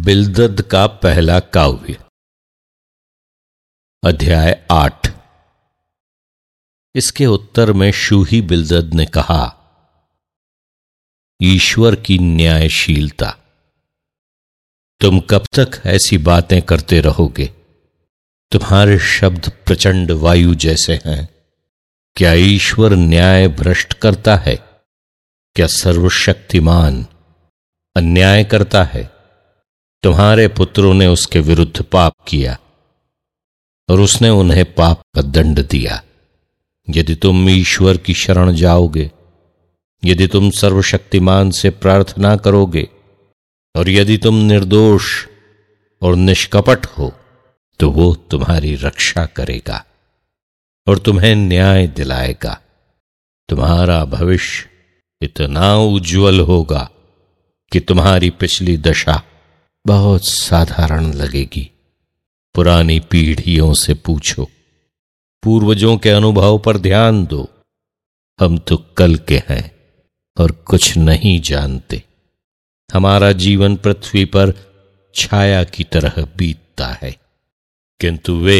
बिल्दद का पहला काव्य। अध्याय 8। इसके उत्तर में शूही बिल्दद ने कहा, ईश्वर की न्यायशीलता। तुम कब तक ऐसी बातें करते रहोगे? तुम्हारे शब्द प्रचंड वायु जैसे हैं। क्या ईश्वर न्याय भ्रष्ट करता है? क्या सर्वशक्तिमान अन्याय करता है? तुम्हारे पुत्रों ने उसके विरुद्ध पाप किया और उसने उन्हें पाप का दंड दिया। यदि तुम ईश्वर की शरण जाओगे, यदि तुम सर्वशक्तिमान से प्रार्थना करोगे और यदि तुम निर्दोष और निष्कपट हो, तो वो तुम्हारी रक्षा करेगा और तुम्हें न्याय दिलाएगा। तुम्हारा भविष्य इतना उज्जवल होगा कि तुम्हारी पिछली दशा बहुत साधारण लगेगी। पुरानी पीढ़ियों से पूछो, पूर्वजों के अनुभव पर ध्यान दो। हम तो कल के हैं और कुछ नहीं जानते। हमारा जीवन पृथ्वी पर छाया की तरह बीतता है, किंतु वे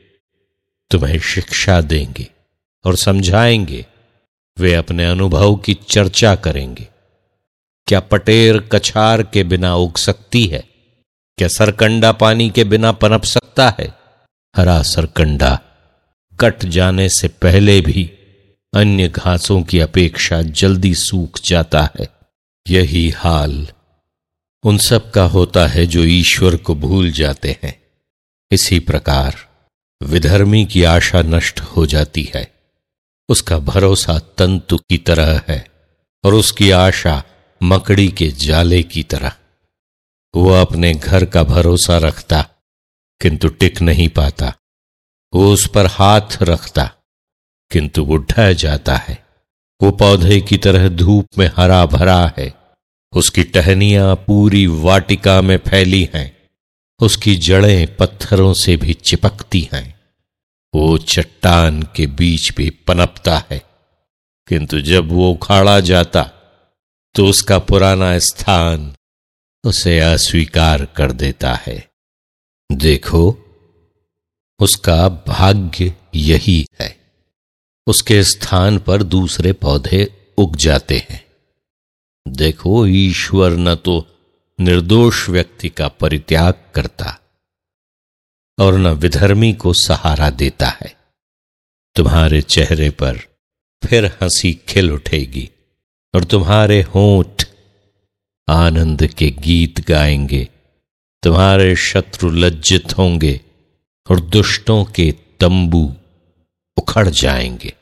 तुम्हें शिक्षा देंगे और समझाएंगे। वे अपने अनुभव की चर्चा करेंगे। क्या पटेर कछार के बिना उग सकती है? क्या सरकंडा पानी के बिना पनप सकता है? हरा सरकंडा कट जाने से पहले भी अन्य घासों की अपेक्षा जल्दी सूख जाता है। यही हाल उन सब का होता है जो ईश्वर को भूल जाते हैं। इसी प्रकार विधर्मी की आशा नष्ट हो जाती है। उसका भरोसा तंतु की तरह है और उसकी आशा मकड़ी के जाले की तरह। वो अपने घर का भरोसा रखता किंतु टिक नहीं पाता। वो उस पर हाथ रखता किंतु वो ढह जाता है। वो पौधे की तरह धूप में हरा भरा है। उसकी टहनियां पूरी वाटिका में फैली हैं। उसकी जड़ें पत्थरों से भी चिपकती हैं। वो चट्टान के बीच भी पनपता है, किंतु जब वो उखाड़ा जाता तो उसका पुराना स्थान उसे अस्वीकार कर देता है। देखो, उसका भाग्य यही है। उसके स्थान पर दूसरे पौधे उग जाते हैं। देखो, ईश्वर न तो निर्दोष व्यक्ति का परित्याग करता और न विधर्मी को सहारा देता है। तुम्हारे चेहरे पर फिर हंसी खिल उठेगी और तुम्हारे होंठ आनंद के गीत गाएंगे। तुम्हारे शत्रु लज्जित होंगे और दुष्टों के तंबू उखड़ जाएंगे।